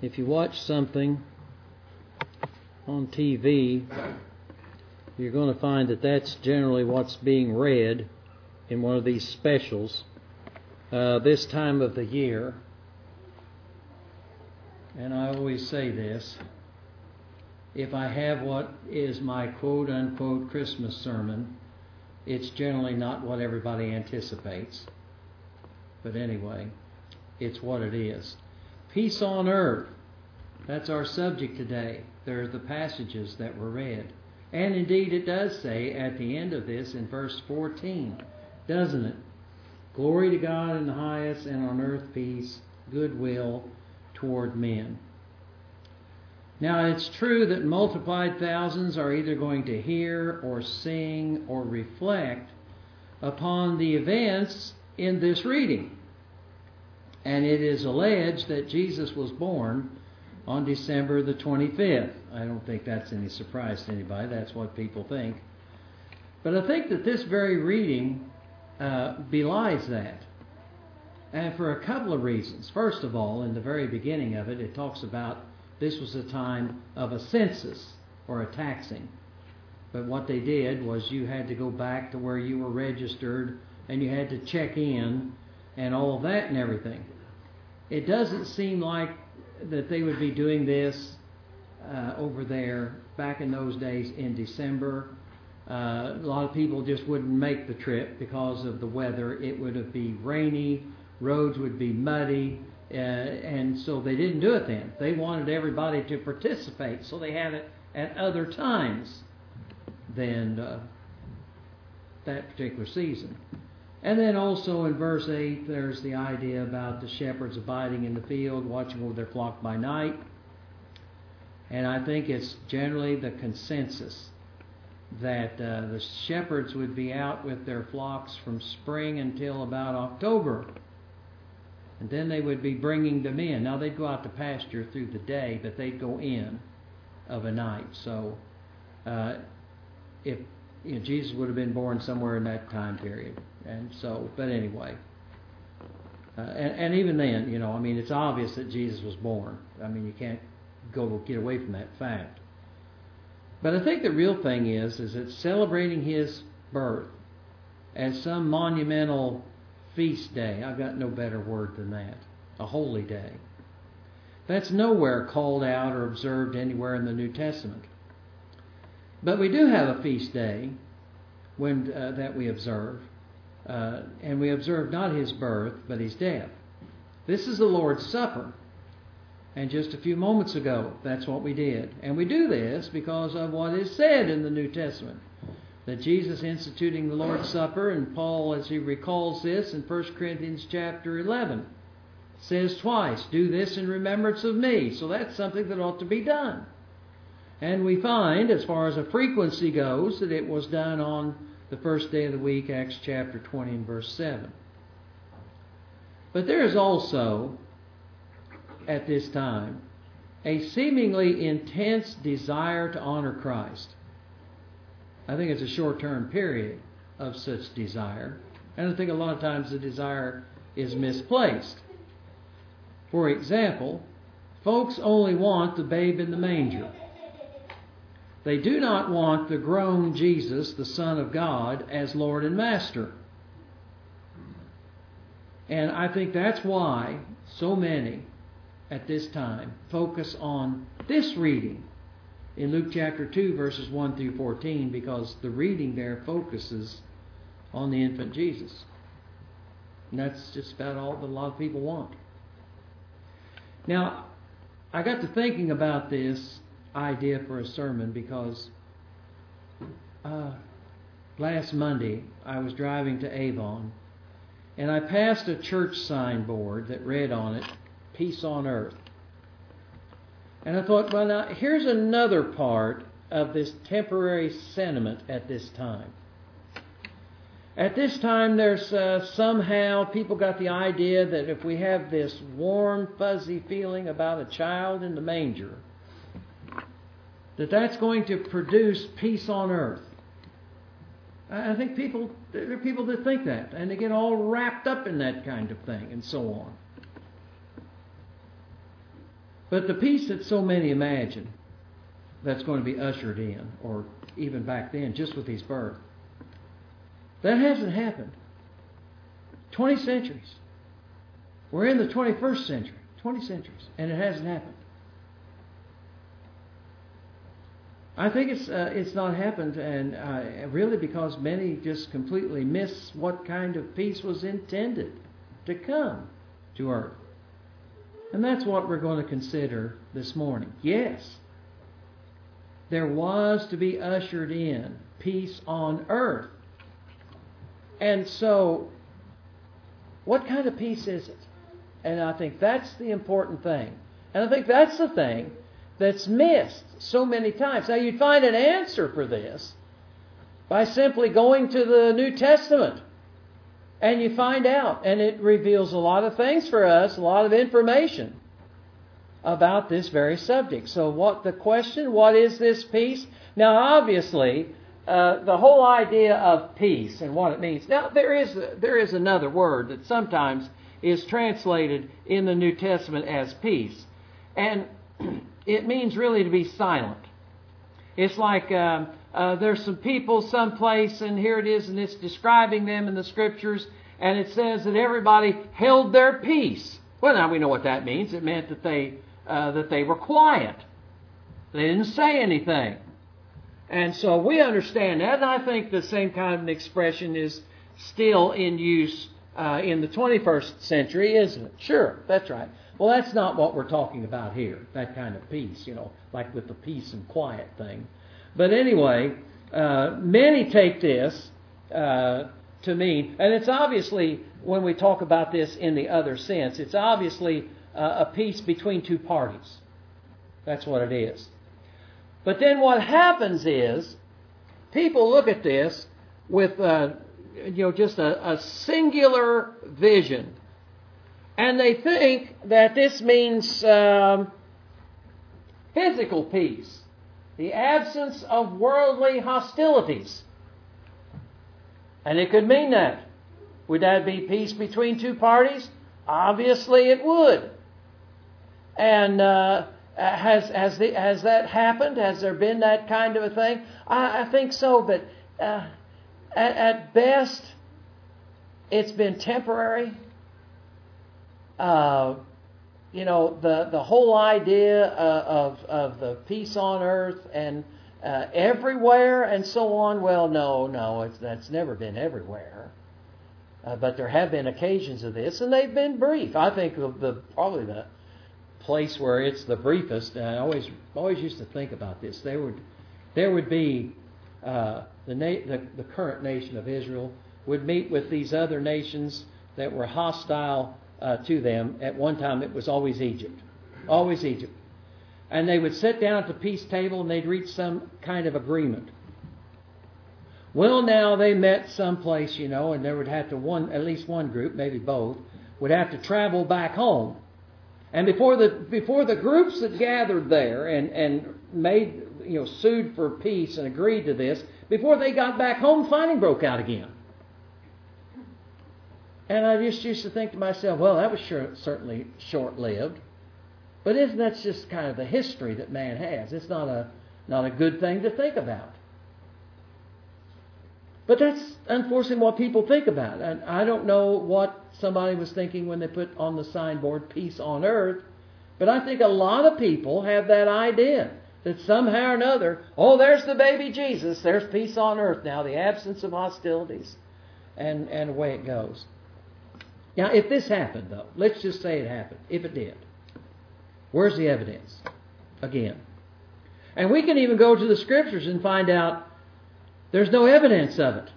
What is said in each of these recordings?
If you watch something on TV, you're going to find that that's generally what's being read in one of these specials this time of the year. And I always say this: if I have what is my quote-unquote Christmas sermon, it's generally not what everybody anticipates. But anyway, it's what it is. Peace on earth. That's our subject today. There are the passages that were read. And indeed it does say at the end of this in verse 14, doesn't it? Glory to God in the highest, and on earth peace, goodwill toward men. Now it's true that multiplied thousands are either going to hear or sing or reflect upon the events in this reading. And it is alleged that Jesus was born on December the 25th. I don't think that's any surprise to anybody. That's what people think. But I think that this very reading belies that. And for a couple of reasons. First of all, in the very beginning of it, it talks about this was a time of a census or a taxing. But what they did was you had to go back to where you were registered and you had to check in and all of that and everything. It doesn't seem like that they would be doing this over there back in those days in December. A lot of people just wouldn't make the trip because of the weather. It would be rainy, roads would be muddy, and so they didn't do it then. They wanted everybody to participate, so they had it at other times than that particular season. And then also in verse 8, there's the idea about the shepherds abiding in the field, watching over their flock by night. And I think it's generally the consensus that the shepherds would be out with their flocks from spring until about October. And then they would be bringing them in. Now they'd go out to pasture through the day, but they'd go in of a night. So if Jesus would have been born somewhere in that time period. And so, but anyway, and even then, it's obvious that Jesus was born. You can't get away from that fact. But I think the real thing is it's celebrating his birth as some monumental feast day. I've got no better word than that. A holy day. That's nowhere called out or observed anywhere in the New Testament. But we do have a feast day that we observe. And we observe not his birth, but his death. This is the Lord's Supper. And just a few moments ago, that's what we did. And we do this because of what is said in the New Testament. That Jesus instituting the Lord's Supper, and Paul, as he recalls this in 1 Corinthians chapter 11, says twice, do this in remembrance of me. So that's something that ought to be done. And we find, as far as a frequency goes, that it was done on the first day of the week, Acts chapter 20 and verse 7. But there is also, at this time, a seemingly intense desire to honor Christ. I think it's a short-term period of such desire. And I think a lot of times the desire is misplaced. For example, folks only want the babe in the manger. They do not want the grown Jesus, the Son of God, as Lord and Master. And I think that's why so many at this time focus on this reading in Luke chapter 2, verses 1 through 14, because the reading there focuses on the infant Jesus. And that's just about all that a lot of people want. Now, I got to thinking about this idea for a sermon because last Monday I was driving to Avon and I passed a church signboard that read on it, Peace on Earth. And I thought, well, now here's another part of this temporary sentiment at this time. At this time, there's somehow people got the idea that if we have this warm, fuzzy feeling about a child in the manger, that's going to produce peace on earth. I think there are people that think that, and they get all wrapped up in that kind of thing, and so on. But the peace that so many imagine that's going to be ushered in, or even back then, just with his birth, that hasn't happened. 20 centuries. We're in the 21st century. 20 centuries. And it hasn't happened. I think it's not happened, and really because many just completely miss what kind of peace was intended to come to earth. And that's what we're going to consider this morning. Yes, there was to be ushered in peace on earth. And so, what kind of peace is it? And I think that's the important thing. And I think that's the thing that's missed so many times. Now, you'd find an answer for this by simply going to the New Testament. And you find out. And it reveals a lot of things for us, a lot of information about this very subject. So what is this peace? Now, obviously, the whole idea of peace and what it means. Now, there is another word that sometimes is translated in the New Testament as peace. And it means really to be silent. It's like there's some people someplace, and here it is, and it's describing them in the Scriptures, and it says that everybody held their peace. Well, now we know what that means. It meant that they were quiet. They didn't say anything. And so we understand that, and I think the same kind of an expression is still in use in the 21st century, isn't it? Sure, that's right. Well, that's not what we're talking about here, that kind of peace, like with the peace and quiet thing. But anyway, many take this to mean, and it's obviously, when we talk about this in the other sense, it's obviously a peace between two parties. That's what it is. But then what happens is, people look at this with just a singular vision. And they think that this means physical peace, the absence of worldly hostilities. And it could mean that. Would that be peace between two parties? Obviously it would. And has that happened? Has there been that kind of a thing? I think so, but at best, it's been temporary. The whole idea of the peace on earth and everywhere and so on. Well, no, that's never been everywhere. But there have been occasions of this, and they've been brief. I think probably the place where it's the briefest. And I always used to think about this. There would be the current nation of Israel would meet with these other nations that were hostile to them. At one time, it was always Egypt. Always Egypt. And they would sit down at the peace table and they'd reach some kind of agreement. Well, now they met someplace, and there would have to at least one group, maybe both, would have to travel back home. And before the groups that gathered there and made, sued for peace and agreed to this, before they got back home, fighting broke out again. And I just used to think to myself, well, that was certainly short-lived. But isn't that just kind of the history that man has? It's not a good thing to think about. But that's unfortunately what people think about. And I don't know what somebody was thinking when they put on the signboard, peace on earth. But I think a lot of people have that idea that somehow or another, there's the baby Jesus. There's peace on earth now, the absence of hostilities. And away it goes. Now, if this happened, though, let's just say it happened. If it did, where's the evidence? Again. And we can even go to the Scriptures and find out there's no evidence of it.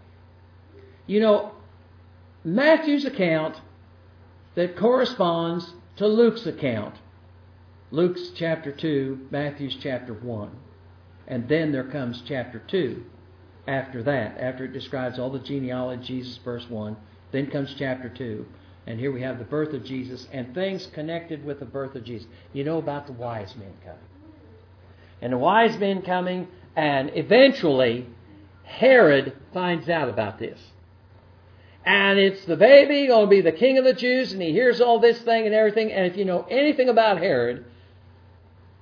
Matthew's account that corresponds to Luke's account. Luke's chapter 2, Matthew's chapter 1. And then there comes chapter 2 after that, after it describes all the genealogy of Jesus, verse 1. Then comes chapter 2. And here we have the birth of Jesus and things connected with the birth of Jesus. About the wise men coming. And the wise men coming, and eventually Herod finds out about this. And it's the baby going to be the king of the Jews, and he hears all this thing and everything. And if you know anything about Herod,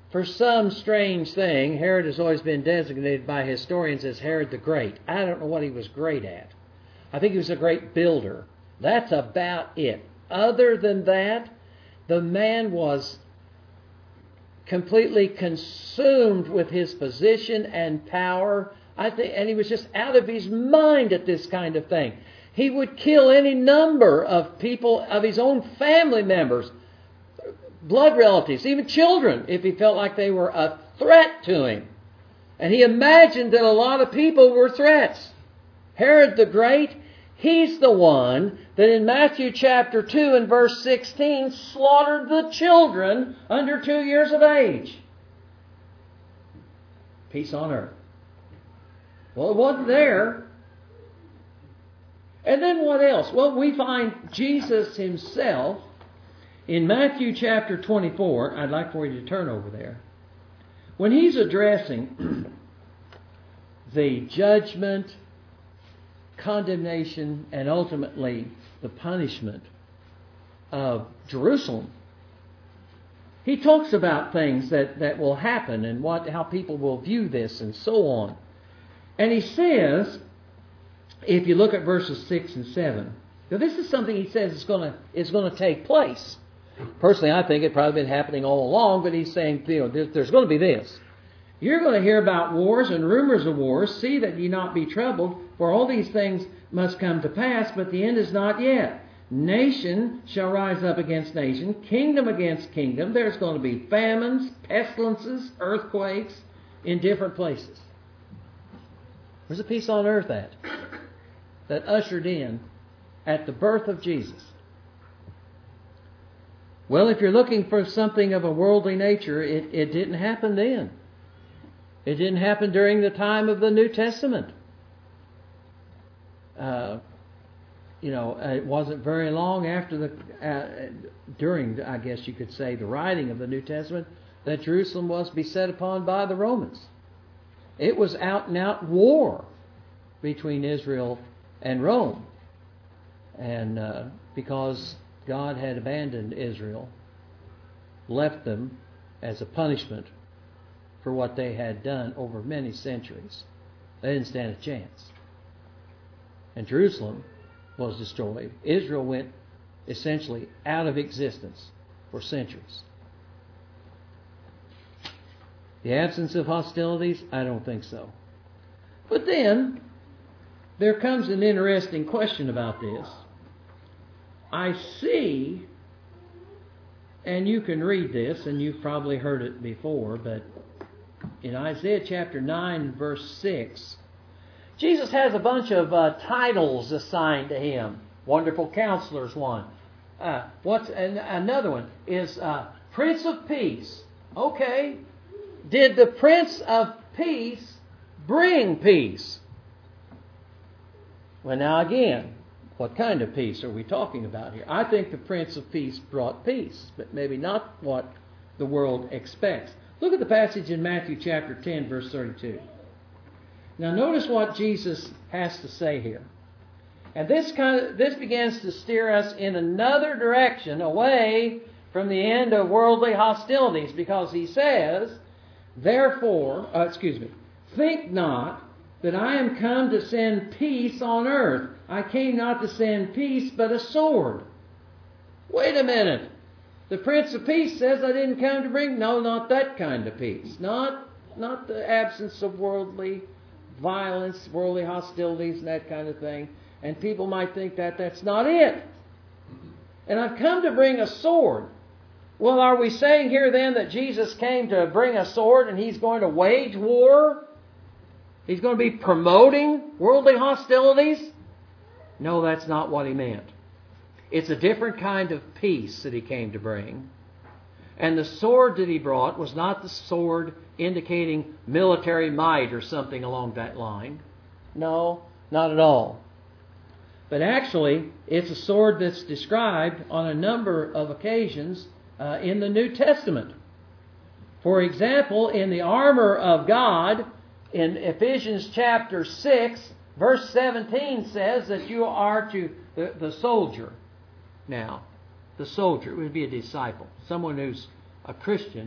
For some strange thing, Herod has always been designated by historians as Herod the Great. I don't know what he was great at. I think he was a great builder. That's about it. Other than that, the man was completely consumed with his position and power. And he was just out of his mind at this kind of thing. He would kill any number of people, of his own family members, blood relatives, even children, if he felt like they were a threat to him. And he imagined that a lot of people were threats. Herod the Great, he's the one that in Matthew chapter 2 and verse 16 slaughtered the children under 2 years of age. Peace on earth. Well, it wasn't there. And then what else? Well, we find Jesus himself in Matthew chapter 24. I'd like for you to turn over there. When he's addressing the judgment, condemnation, and ultimately the punishment of Jerusalem, he talks about things that will happen and how people will view this and so on. And he says, if you look at verses 6 and 7, now this is something he says is going to take place. Personally, I think it probably been happening all along, but he's saying, there's going to be this. You're going to hear about wars and rumors of wars. See that ye not be troubled, for all these things must come to pass, but the end is not yet. Nation shall rise up against nation, kingdom against kingdom. There's going to be famines, pestilences, earthquakes in different places. Where's the peace on earth at? That ushered in at the birth of Jesus. Well, if you're looking for something of a worldly nature, it didn't happen then. It didn't happen during the time of the New Testament. It wasn't very long after during, I guess you could say, the writing of the New Testament, that Jerusalem was beset upon by the Romans. It was out and out war between Israel and Rome. And because God had abandoned Israel, left them as a punishment for what they had done over many centuries. They didn't stand a chance. And Jerusalem was destroyed. Israel went essentially out of existence for centuries. The absence of hostilities? I don't think so. But then, there comes an interesting question about this. I see, and you can read this, and you've probably heard it before, but in Isaiah chapter 9, verse 6, Jesus has a bunch of titles assigned to him. Wonderful Counselor's one. Another one is Prince of Peace. Okay. Did the Prince of Peace bring peace? Well, now again, what kind of peace are we talking about here? I think the Prince of Peace brought peace, but maybe not what the world expects. Look at the passage in Matthew chapter 10, verse 32. Now notice what Jesus has to say here. And this begins to steer us in another direction, away from the end of worldly hostilities, because he says, think not that I am come to send peace on earth. I came not to send peace, but a sword. Wait a minute. The Prince of Peace says I didn't come to bring... No, not that kind of peace. Not the absence of worldly violence, worldly hostilities, and that kind of thing. And people might think that that's not it. And I've come to bring a sword. Well, are we saying here then that Jesus came to bring a sword and he's going to wage war? He's going to be promoting worldly hostilities? No, that's not what he meant. It's a different kind of peace that he came to bring. And the sword that he brought was not the sword indicating military might or something along that line. No, not at all. But actually, it's a sword that's described on a number of occasions in the New Testament. For example, in the armor of God, in Ephesians chapter 6, verse 17 says that you are to the soldier. Now, the soldier would be a disciple. Someone who's a Christian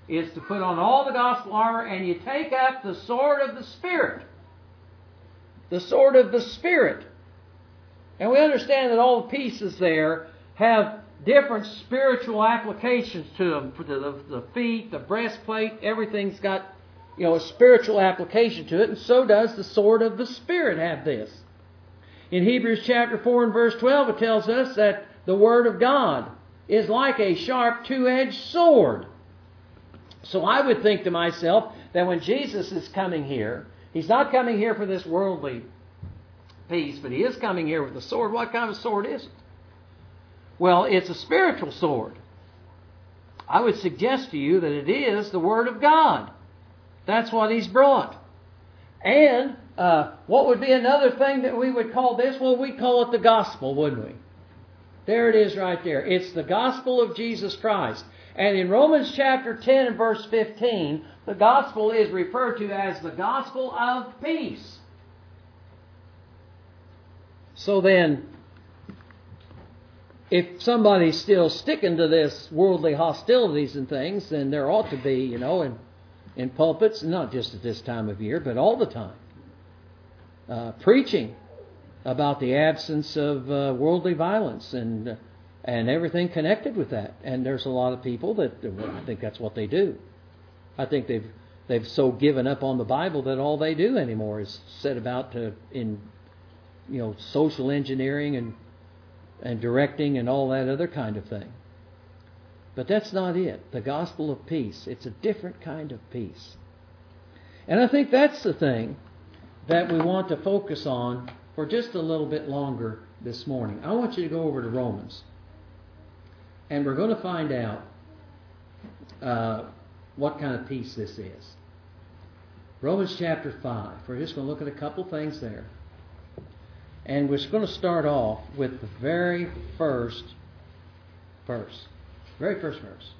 is to put on all the gospel armor, and you take up the sword of the Spirit. The sword of the Spirit. And we understand that all the pieces there have different spiritual applications to them. For the feet, the breastplate, everything's got a spiritual application to it, and so does the sword of the Spirit have this. In Hebrews chapter 4 and verse 12, it tells us that the Word of God is like a sharp two-edged sword. So I would think to myself that when Jesus is coming here, He's not coming here for this worldly peace, but He is coming here with a sword. What kind of sword is it? Well, it's a spiritual sword. I would suggest to you that it is the Word of God. That's what He's brought. And what would be another thing that we would call this? Well, we'd call it the gospel, wouldn't we? There it is right there. It's the gospel of Jesus Christ. And in Romans chapter 10 and verse 15, the gospel is referred to as the gospel of peace. So then, if somebody's still sticking to this worldly hostilities and things, then there ought to be, in pulpits, not just at this time of year, but all the time, preaching about the absence of worldly violence and everything connected with that. And there's a lot of people that, I think that's what they do. I think they've so given up on the Bible that all they do anymore is set about in social engineering and directing and all that other kind of thing. But that's not it. The gospel of peace. It's a different kind of peace. And I think that's the thing that we want to focus on for just a little bit longer this morning. I want you to go over to Romans. And we're going to find out what kind of peace this is. Romans chapter 5. We're just going to look at a couple things there. And we're going to start off with the very first verse. Very first verse.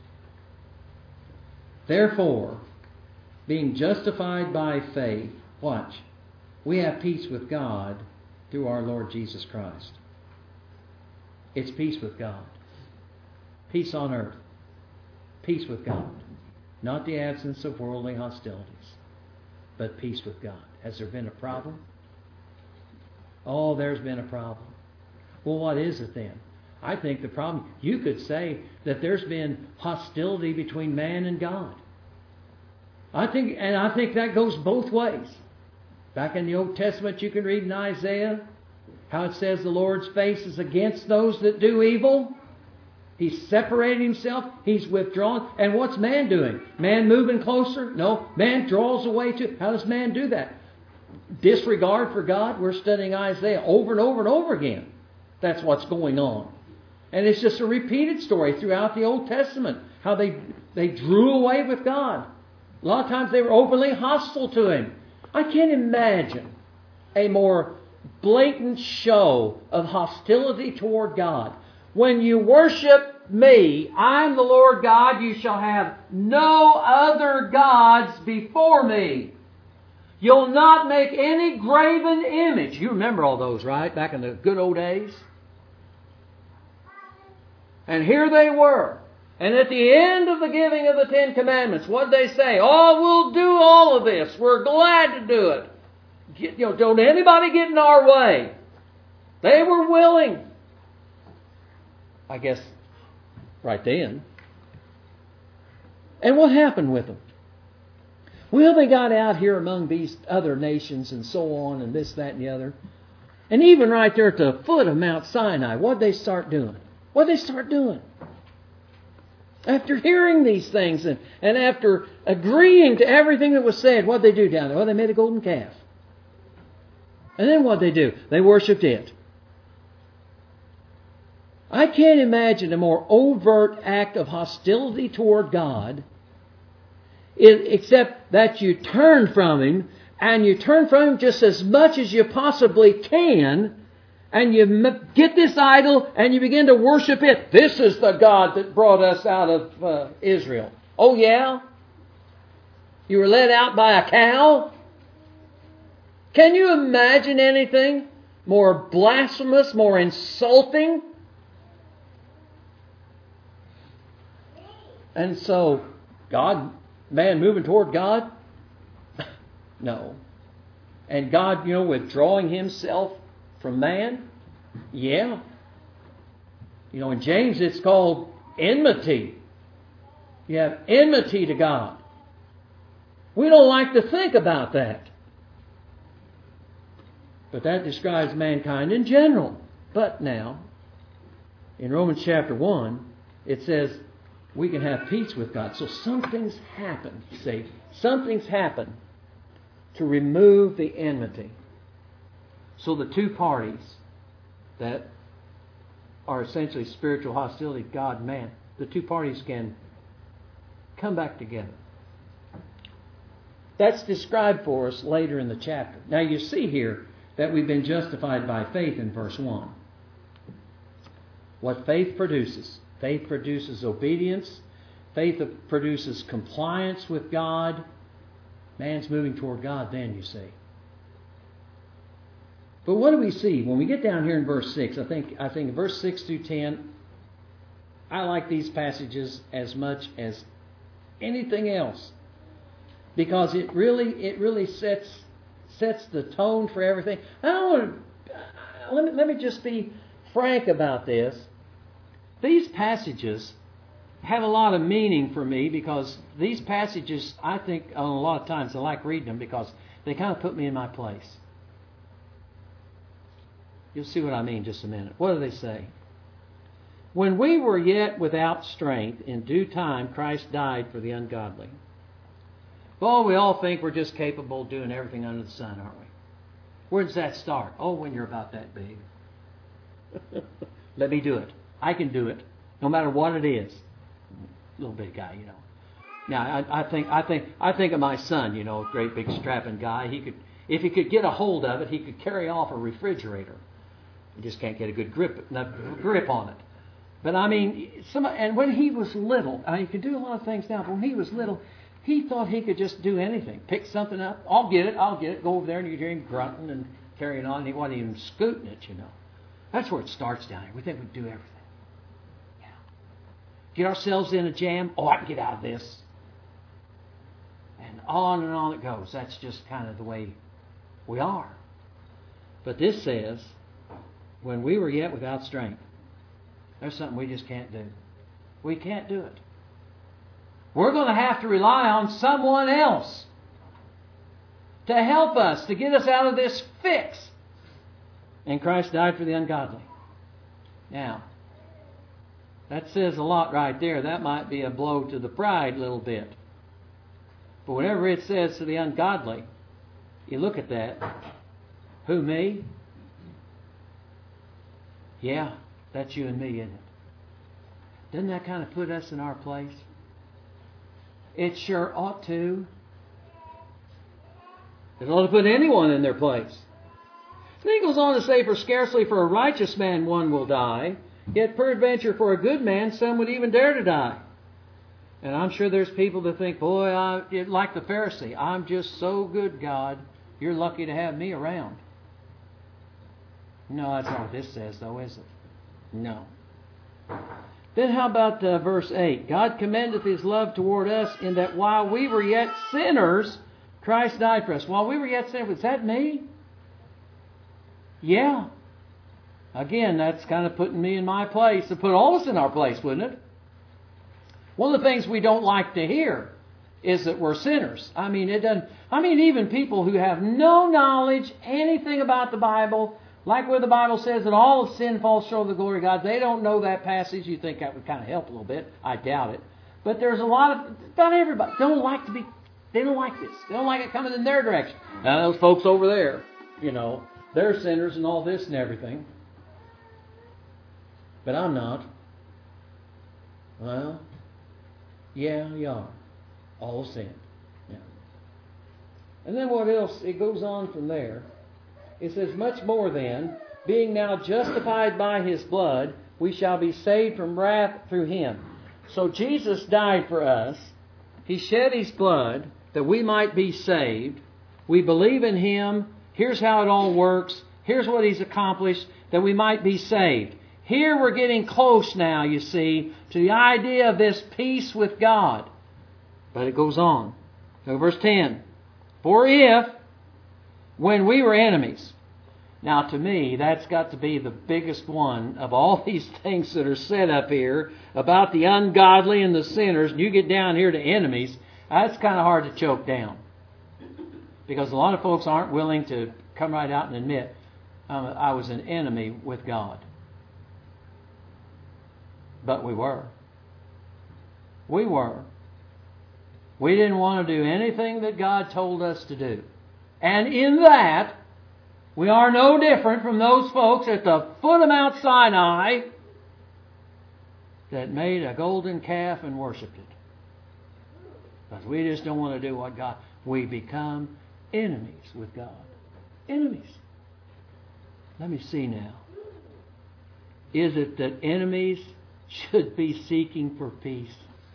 Therefore, being justified by faith, watch, we have peace with God through our Lord Jesus Christ. It's peace with God. Peace on earth. Peace with God. Not the absence of worldly hostilities, but peace with God. Has there been a problem? Oh, there's been a problem. Well, what is it then? I think the problem, you could say that there's been hostility between man and God. I think that goes both ways. Back in the Old Testament, you can read in Isaiah how it says the Lord's face is against those that do evil. He's separated himself. He's withdrawn. And what's man doing? Man moving closer? No. Man draws away too. How does man do that? Disregard for God. We're studying Isaiah over and over and over again. That's what's going on. And it's just a repeated story throughout the Old Testament. How they drew away with God. A lot of times they were openly hostile to Him. I can't imagine a more blatant show of hostility toward God. When you worship me, I'm the Lord God, you shall have no other gods before me. You'll not make any graven image. You remember all those, right? Back in the good old days. And here they were. And at the end of the giving of the Ten Commandments, what did they say? Oh, we'll do all of this. We're glad to do it. Don't anybody get in our way. They were willing. I guess right then. And what happened with them? Well, they got out here among these other nations and so on and this, that, and the other. And even right there at the foot of Mount Sinai, what did they start doing? What did they start doing? After hearing these things and after agreeing to everything that was said, what did they do down there? Well, they made a golden calf. And then what did they do? They worshipped it. I can't imagine a more overt act of hostility toward God except that you turn from Him, and you turn from Him just as much as you possibly can, and you get this idol and you begin to worship it. This is the God that brought us out of Israel. Oh yeah? You were led out by a cow? Can you imagine anything more blasphemous, more insulting? And so Man moving toward God? No. And God, withdrawing Himself from man? Yeah. In James it's called enmity. You have enmity to God. We don't like to think about that. But that describes mankind in general. But now, in Romans chapter 1, it says we can have peace with God. So something's happened, see. Something's happened to remove the enmity. So the two parties that are essentially spiritual hostility, God and man, the two parties can come back together. That's described for us later in the chapter. Now you see here that we've been justified by faith in verse 1. What faith produces. Faith produces obedience. Faith produces compliance with God. Man's moving toward God then, you see. But what do we see? When we get down here in verse 6, I think verse 6 through 10, I like these passages as much as anything else. Because it really sets the tone for everything. Let me just be frank about this. These passages have a lot of meaning for me because these passages, I think, a lot of times I like reading them because they kind of put me in my place. You'll see what I mean in just a minute. What do they say? When we were yet without strength, in due time Christ died for the ungodly. Well, we all think we're just capable of doing everything under the sun, aren't we? Where does that start? Oh, when you're about that big. Let me do it. I can do it, no matter what it is. Little big guy, Now, I think of my son, a great big strapping guy. If he could get a hold of it, he could carry off a refrigerator. He just can't get a good grip on it. But and when he was little, he could do a lot of things now. But when he was little, he thought he could just do anything. Pick something up. I'll get it. Go over there, and you hear him grunting and carrying on. And he wasn't even scooting it, That's where it starts down here. We think we can do everything. Get ourselves in a jam. Oh, I can get out of this. And on it goes. That's just kind of the way we are. But this says, when we were yet without strength, there's something we just can't do. We can't do it. We're going to have to rely on someone else to help us, to get us out of this fix. And Christ died for the ungodly. Now, that says a lot right there. That might be a blow to the pride a little bit. But whenever it says to the ungodly, you look at that. Who, me? Yeah, that's you and me, isn't it? Doesn't that kind of put us in our place? It sure ought to. It ought to put anyone in their place. Then he goes on to say, for scarcely for a righteous man one will die, yet peradventure for a good man some would even dare to die. And I'm sure there's people that think, boy, like the Pharisee, I'm just so good, God, you're lucky to have me around. No, that's not what this says, though, is it? No. Then how about verse 8? God commendeth His love toward us in that while we were yet sinners, Christ died for us. While we were yet sinners, was that me? Yeah. Again, that's kind of putting me in my place. To put all of us in our place, wouldn't it? One of the things we don't like to hear is that we're sinners. Even people who have no knowledge, anything about the Bible, like where the Bible says that all of sin falls short of the glory of God, they don't know that passage. You think that would kind of help a little bit. I doubt it. But there's a lot of, not everybody, they don't like this. They don't like it coming in their direction. Now, those folks over there, they're sinners and all this and everything. But I'm not. Well, yeah, you are. All sin. Yeah. And then what else? It goes on from there. It says, much more then, being now justified by His blood, we shall be saved from wrath through Him. So Jesus died for us. He shed His blood that we might be saved. We believe in Him. Here's how it all works. Here's what He's accomplished, that we might be saved. Here we're getting close now, you see, to the idea of this peace with God. But it goes on. So verse 10. For if, when we were enemies. Now to me, that's got to be the biggest one of all these things that are set up here about the ungodly and the sinners. And you get down here to enemies, that's kind of hard to choke down. Because a lot of folks aren't willing to come right out and admit, I was an enemy with God. But we were. We were. We didn't want to do anything that God told us to do. And in that, we are no different from those folks at the foot of Mount Sinai that made a golden calf and worshipped it. Because we just don't want to do what God... We become enemies with God. Enemies. Let me see now. Is it that enemies should be seeking for peace?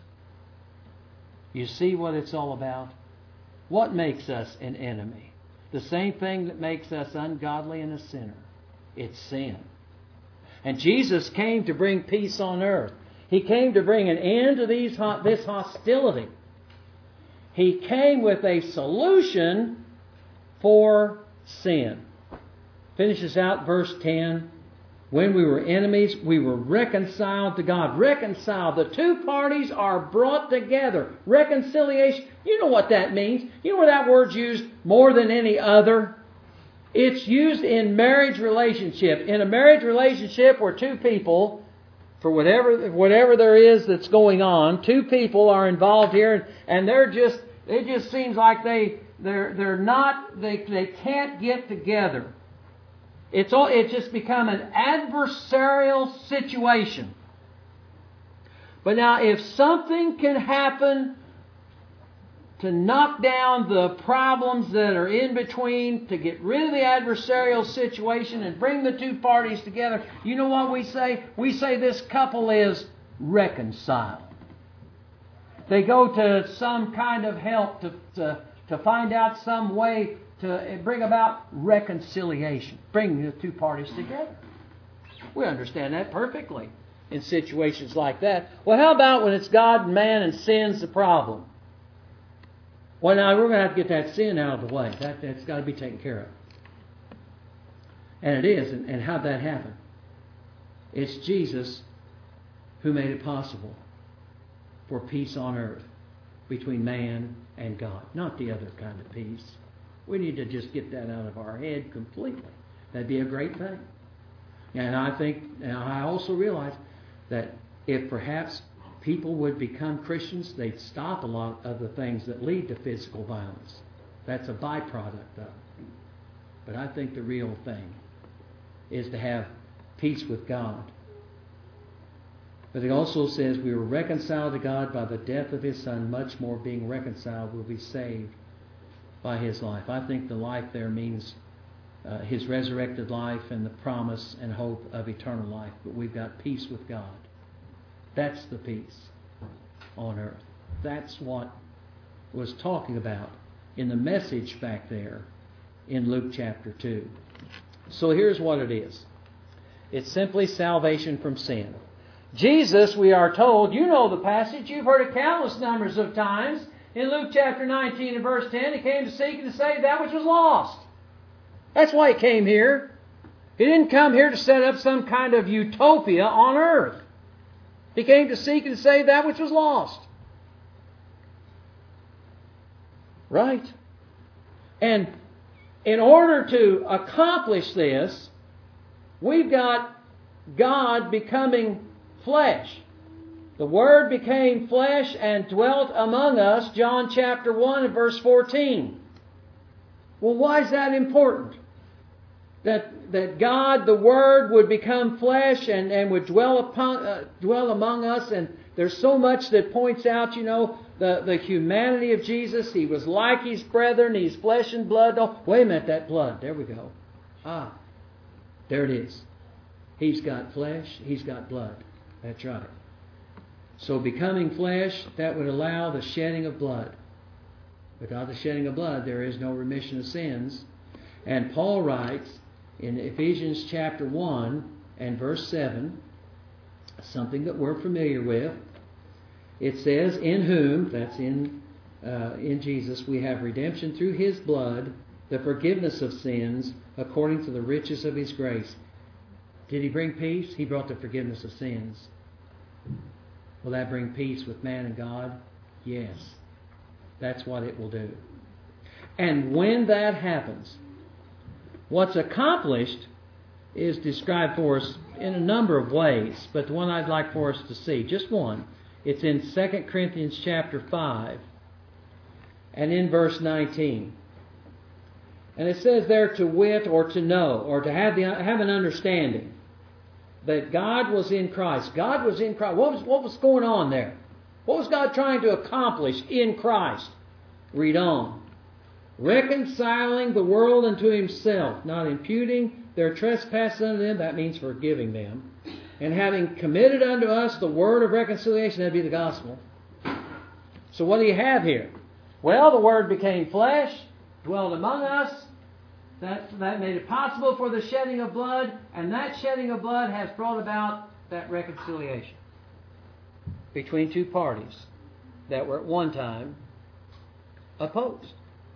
You see what it's all about? What makes us an enemy? The same thing that makes us ungodly and a sinner. It's sin. And Jesus came to bring peace on earth. He came to bring an end to this hostility. He came with a solution for sin. Finishes out verse 10. When we were enemies, we were reconciled to God. Reconciled. The two parties are brought together. Reconciliation. You know what that means. You know where that word's used more than any other? It's used in marriage relationship. In a marriage relationship where two people, for whatever there is that's going on, two people are involved here, and it just seems like they can't get together. It's just become an adversarial situation. But now if something can happen to knock down the problems that are in between, to get rid of the adversarial situation and bring the two parties together, you know what we say? We say this couple is reconciled. They go to some kind of help to find out some way to bring about reconciliation. Bring the two parties together. We understand that perfectly in situations like that. Well, how about when it's God and man and sin's the problem? Well, now we're going to have to get that sin out of the way. That's got to be taken care of. And it is. And how'd that happen? It's Jesus who made it possible for peace on earth between man and God. Not the other kind of peace. We need to just get that out of our head completely. That'd be a great thing. And I also realize that if perhaps people would become Christians, they'd stop a lot of the things that lead to physical violence. That's a byproduct of it. But I think the real thing is to have peace with God. But it also says we were reconciled to God by the death of His Son. Much more being reconciled will be saved by His life. I think the life there means His resurrected life and the promise and hope of eternal life. But we've got peace with God. That's the peace on earth. That's what was talking about in the message back there in Luke chapter 2. So here's what it is. It's simply salvation from sin. Jesus, we are told, you know the passage, you've heard it countless numbers of times. In Luke chapter 19 and verse 10, He came to seek and to save that which was lost. That's why He came here. He didn't come here to set up some kind of utopia on earth. He came to seek and to save that which was lost. Right? And in order to accomplish this, we've got God becoming flesh. The Word became flesh and dwelt among us, John chapter 1 and verse 14. Well, why is that important? That God, the Word, would become flesh and would dwell among us. And there's so much that points out, the humanity of Jesus. He was like His brethren. He's flesh and blood. Oh, wait a minute, that blood. There we go. There it is. He's got flesh. He's got blood. That's right. So becoming flesh, that would allow the shedding of blood. Without the shedding of blood, there is no remission of sins. And Paul writes in Ephesians chapter 1 and verse 7, something that we're familiar with. it says, in whom, that's in Jesus, we have redemption through His blood, the forgiveness of sins, according to the riches of His grace. Did He bring peace? He brought the forgiveness of sins. Will that bring peace with man and God? Yes. That's what it will do. And when that happens, what's accomplished is described for us in a number of ways, but the one I'd like for us to see, just one, it's in 2 Corinthians chapter 5 and in verse 19. And it says there to wit, or to know, or to have an understanding that God was in Christ. God was in Christ. What was going on there? What was God trying to accomplish in Christ? Read on. Reconciling the world unto Himself, not imputing their trespasses unto them, that means forgiving them, and having committed unto us the word of reconciliation, that'd be the gospel. So what do you have here? Well, the Word became flesh, dwelled among us. That made it possible for the shedding of blood, and that shedding of blood has brought about that reconciliation between two parties that were at one time opposed.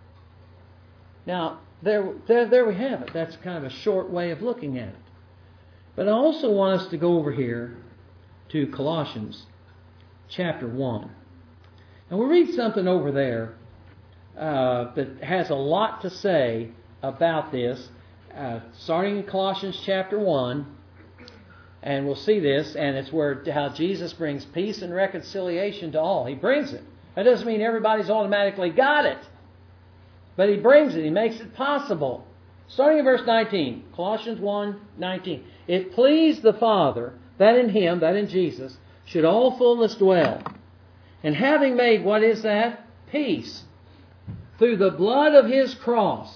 Now, there we have it. That's kind of a short way of looking at it. But I also want us to go over here to Colossians chapter 1. And we'll read something over there that has a lot to say about this, starting in Colossians chapter 1, and we'll see this, and it's how Jesus brings peace and reconciliation to all. He brings it. That doesn't mean everybody's automatically got it, but He brings it. He makes it possible. Starting in verse 19, Colossians 1:19. It pleased the Father that in Him, that in Jesus, should all fullness dwell, and having made, what is that? Peace, through the blood of His cross,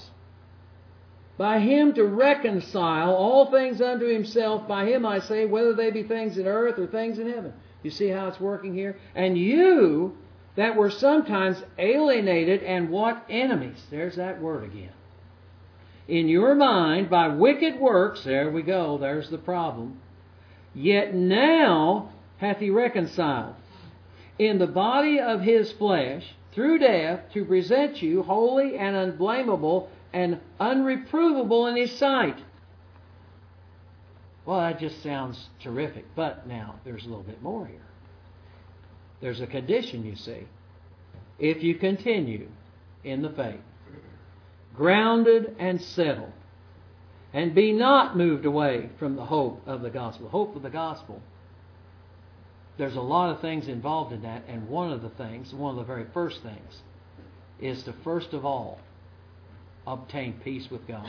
by Him to reconcile all things unto Himself. By Him, I say, whether they be things in earth or things in heaven. You see how it's working here? And you that were sometimes alienated and what? Enemies. There's that word again. In your mind, by wicked works, there we go, there's the problem. Yet now hath He reconciled in the body of His flesh through death to present you holy and unblameable and unreprovable in His sight. Well, that just sounds terrific. But now, there's a little bit more here. There's a condition, you see. If you continue in the faith, grounded and settled, and be not moved away from the hope of the gospel. Hope of the gospel. There's a lot of things involved in that, and one of the very first things, is to first of all obtain peace with God.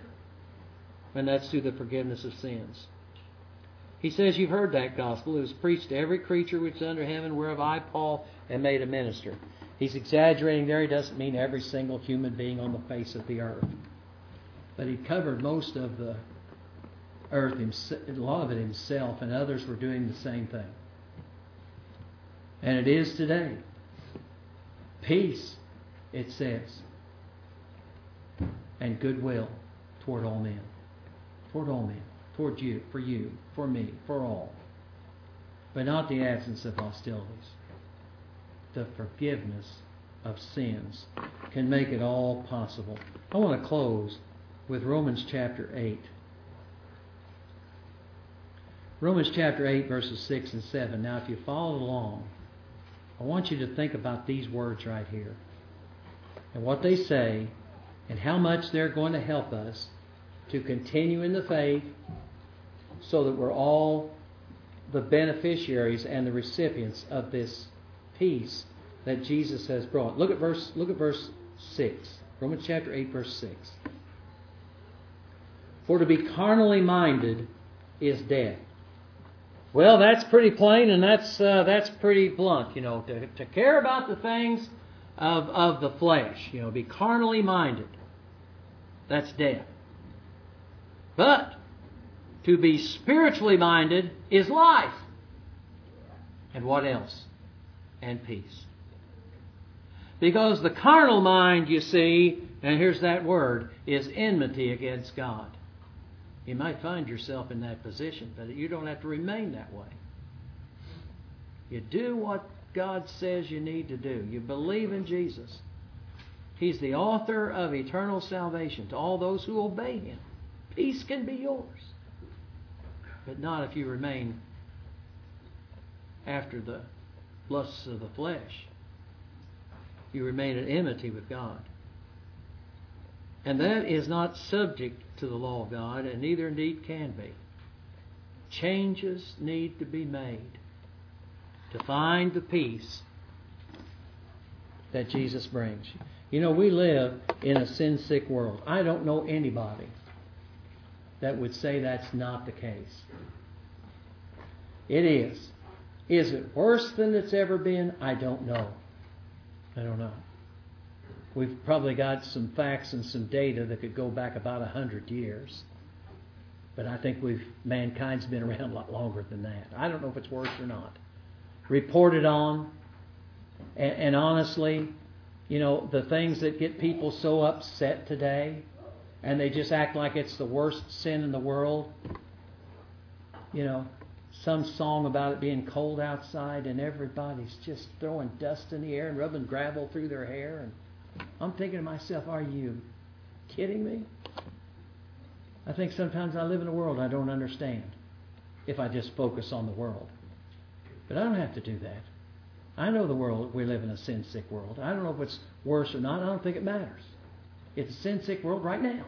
And that's through the forgiveness of sins. He says, you've heard that gospel. It was preached to every creature which is under heaven, whereof I, Paul, am made a minister. He's exaggerating there. He doesn't mean every single human being on the face of the earth. But he covered most of the earth, a lot of it himself, and others were doing the same thing. And it is today. Peace, it says, and goodwill toward all men. Toward all men. Toward you, for me, for all. But not the absence of hostilities. The forgiveness of sins can make it all possible. I want to close with Romans chapter 8. Romans chapter 8, verses 6 and 7. Now, if you follow along, I want you to think about these words right here and what they say and how much they're going to help us to continue in the faith so that we're all the beneficiaries and the recipients of this peace that Jesus has brought. Look at verse 6. Romans chapter 8, verse 6. For to be carnally minded is death. Well, that's pretty plain, and that's pretty blunt. To care about the things of the flesh, be carnally minded. That's death. But to be spiritually minded is life. And what else? And peace. Because the carnal mind, you see, and here's that word, is enmity against God. You might find yourself in that position, but you don't have to remain that way. You do what God says you need to do. You believe in Jesus. He's the author of eternal salvation to all those who obey Him. Peace can be yours. But not if you remain after the lusts of the flesh. You remain in enmity with God. And that is not subject to the law of God, and neither indeed can be. Changes need to be made to find the peace that Jesus brings. You know, we live in a sin-sick world. I don't know anybody that would say that's not the case. It is. Is it worse than it's ever been? I don't know. I don't know. We've probably got some facts and some data that could go back about 100 years. But I think mankind's been around a lot longer than that. I don't know if it's worse or not. Reported on, and honestly, you know, the things that get people so upset today, and they just act like it's the worst sin in the world. You know, some song about it being cold outside, and everybody's just throwing dust in the air and rubbing gravel through their hair. And I'm thinking to myself, are you kidding me? I think sometimes I live in a world I don't understand if I just focus on the world. But I don't have to do that. I know the world, we live in a sin-sick world. I don't know if it's worse or not. I don't think it matters. It's a sin-sick world right now.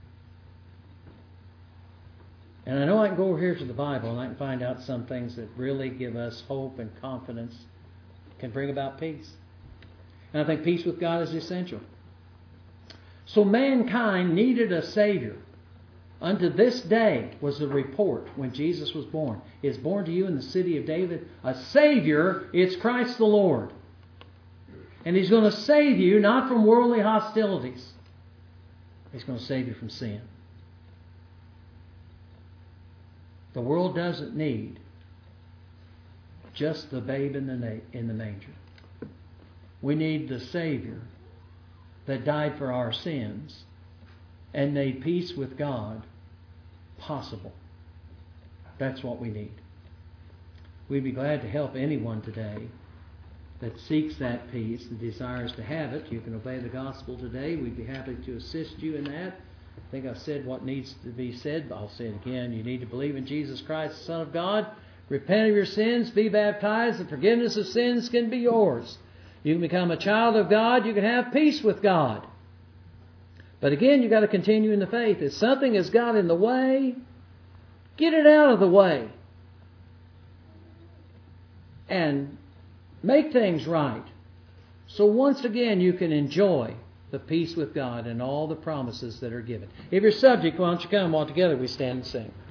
And I know I can go over here to the Bible and I can find out some things that really give us hope and confidence, can bring about peace. And I think peace with God is essential. So mankind needed a Savior. Unto this day was the report when Jesus was born. He is born to you in the city of David a Savior. It's Christ the Lord. And He's going to save you not from worldly hostilities. He's going to save you from sin. The world doesn't need just the babe in the manger. We need the Savior that died for our sins and made peace with God possible. That's what we need. We'd be glad to help anyone today that seeks that peace and desires to have it. You can obey the gospel today. We'd be happy to assist you in that. I think I've said what needs to be said, but I'll say it again. You need to believe in Jesus Christ, the Son of God. Repent of your sins, be baptized, and forgiveness of sins can be yours. You can become a child of God. You can have peace with God. But again, you've got to continue in the faith. If something has got in the way, get it out of the way. And make things right. So once again, you can enjoy the peace with God and all the promises that are given. If you're subject, why don't you come while together we stand and sing.